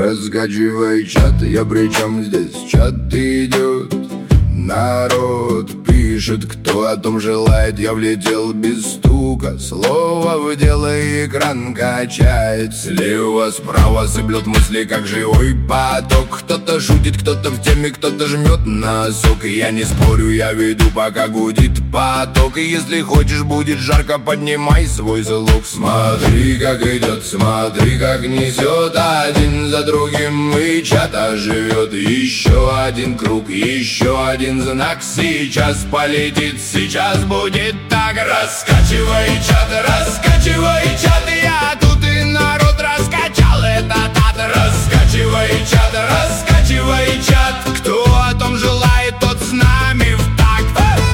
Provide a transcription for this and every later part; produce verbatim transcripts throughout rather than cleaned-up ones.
Раскачивай чат, я при чем здесь? Чат идет, народ пишет, кто о том желает. Я влетел без стука, слово в дело, экран качает. Слева, справа сыплет мысли, как живой поток. Кто-то шутит, кто-то в теме, кто-то жмет носок. Я не спорю, я веду, пока гудит поток. И если хочешь, будет жарко, поднимай свой залог. Смотри, как идет, смотри, как несет. Один за другим и чат оживет. Еще один круг, еще один знак. Сейчас полетит, сейчас будет так. Раскачивай чат, раскачивай чат. Я тут и народ раскачал этот ад. Раскачивай чат, раскачивай чат. Кто о том желает, тот с нами в такт.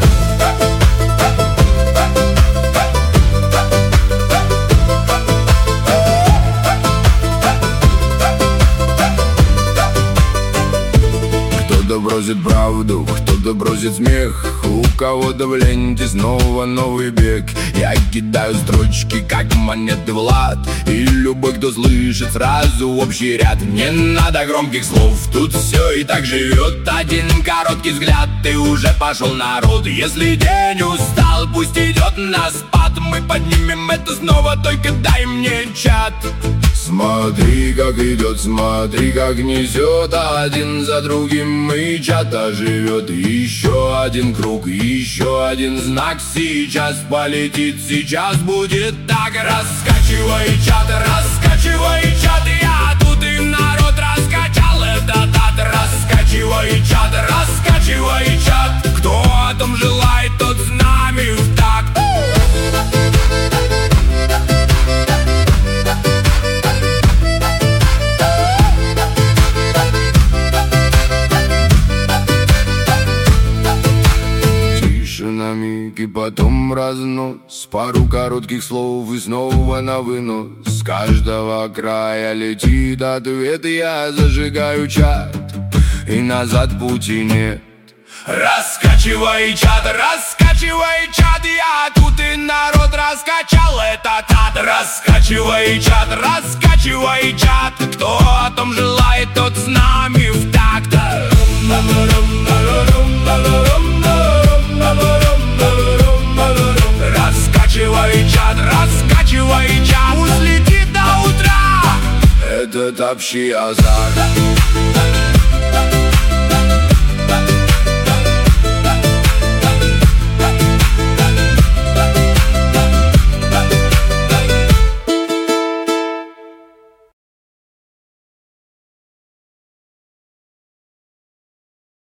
Кто-то бросит правду, кто-то бросит смех. У кого-то в ленте снова новый бег. Я кидаю строчки, как монеты в лад. И любой, кто слышит, сразу общий ряд. Не надо громких слов, тут все и так живет. Один короткий взгляд, и уже пошел народ. Если день устал, пусть идет на спад. Мы поднимем это снова, только дай мне чат. Смотри, как идет, смотри, как несет. Один за другим и чат оживет. Еще один круг, еще один знак. Сейчас полетит, сейчас будет так. Раскачивай чат, раскачивай чат. Я тут и народ раскачал этот ад. Раскачивай чат, раскачивай чат. Кто о том желает, тот с нами в такт. На миг и потом разнос. Пару коротких слов и снова на вынос. С каждого края летит ответ. Я зажигаю чат, и назад пути нет. Раскачивай чат, раскачивай чат. Я тут и народ раскачал этот ад. Раскачивай чат, раскачивай чат. Кто о том желает, тот с нами в такт. Раскачивай чат, раскачивай чат. Пусть летит до утра этот общий азарт.